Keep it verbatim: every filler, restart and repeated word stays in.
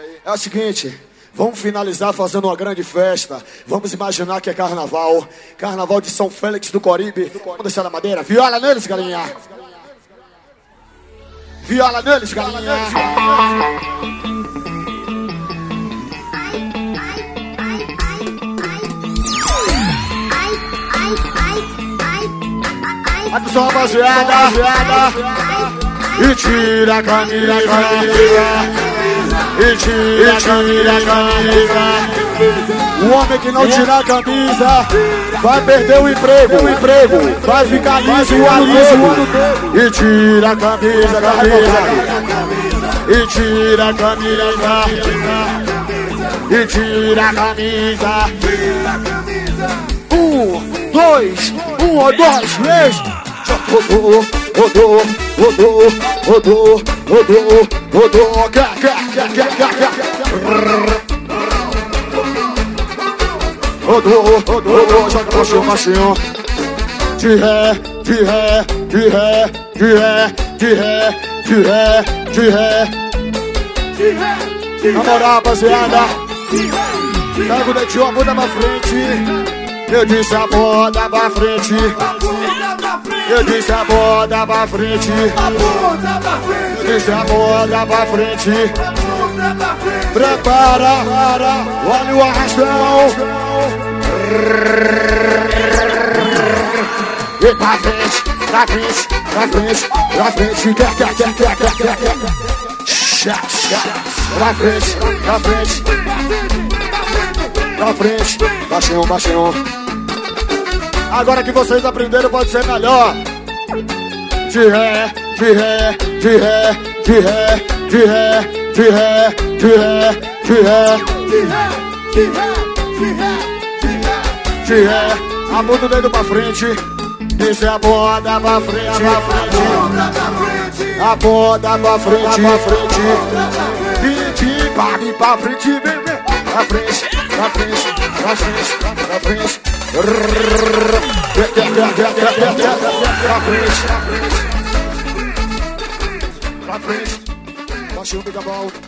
É o seguinte, vamos finalizar fazendo uma grande festa. Vamos imaginar que é carnaval. Carnaval de São Félix do Coribe. Vamos deixar na madeira. Viola neles, galinha. Viola neles, galinha. Atenção, rapaziada, e tira a camisa, e tira, tira a camisa. O homem que não tirar a camisa vai perder o emprego, o emprego vai ficar liso o ano todo. E tira a camisa, camisa, e tira a camisa, e tira a camisa. Um, dois, um, dois, três. Rodou, rodou, rodou, rodou, rodou, rodou, cá, cá, cá, cá, cá. Rodou, rodou, joga baixinho, baixinho. De ré, de ré, de ré, de ré, de ré, de ré, de ré. De ré, de ré. Na moral, rapaziada, pega o dedinho, a bunda pra frente. Eu disse a bunda pra frente. Eu disse a bunda pra frente. Eu disse a bunda pra frente. Prepara, olha o arrastão. E pra frente, pra frente, pra frente, pra frente. Pra frente, pra frente. Pra frente, baixinho, baixinho. Agora que vocês aprenderam pode ser melhor. De ré, de ré, de ré, de ré, de ré, de ré, de ré, de ré, de ré, de ré, de ré, de ré. Aponta o dedo pra frente. Desce a bunda pra frente, pra frente. A bunda pra frente, pra frente. Vinte, pague pra frente, bebê. Pra frente, pra frente, pra frente, pra frente. Pra frente, pra frente, baixinho, pica-bol.